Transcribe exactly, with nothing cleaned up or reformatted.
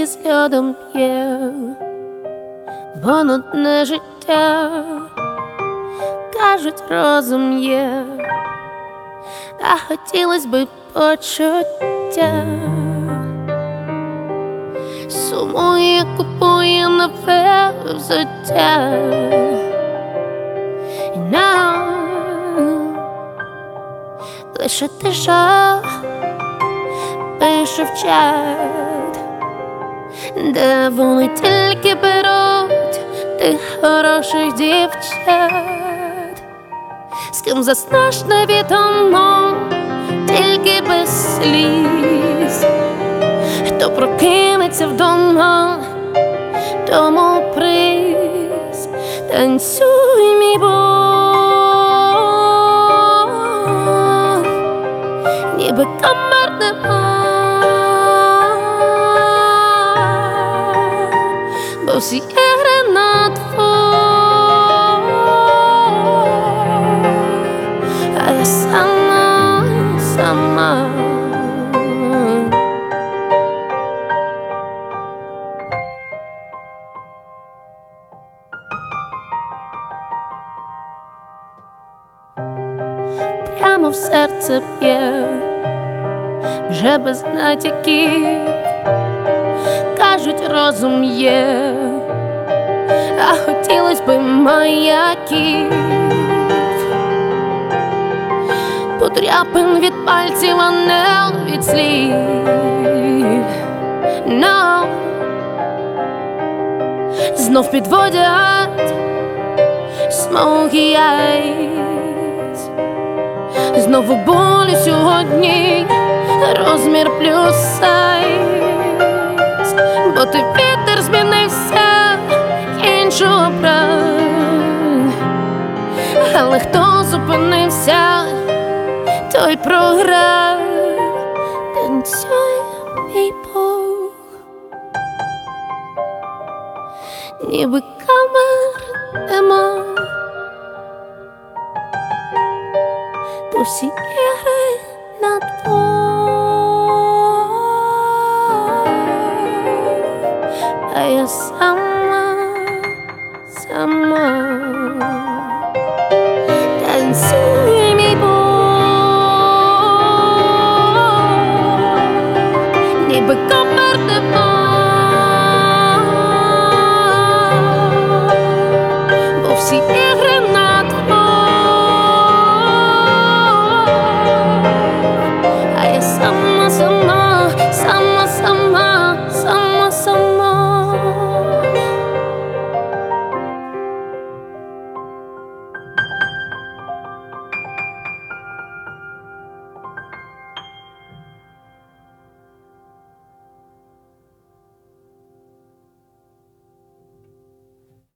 скільки з льодом п'є, бо нудне життя, кажуть, розум є, а хотілось би почуття. Сумує, купує нове взуття, і нам лише тиша пише в чат, де вони тільки беруть тих хороших дівчат, з ким заснеш невідомо, тільки без сліз. Хто прокинеться вдома, тому приз. Танцюй, мій Бог, ніби камер нема, бо всі ігри на двох, а я сама, сама. Прямо в серце п'є, вже без натяків, кажуть, розум є, а хотілось би маяків, подряпин від пальців, а не від слів. No. Знов підводять smoky eyes, знову болі сьогодні, розмір плюс сайз, бо ти вітер змінився, іншого брав, але хто зупинився, той програв. Танцюй, мій Бог, ніби камер нема, то всі ігри на двох, а я сама, сама.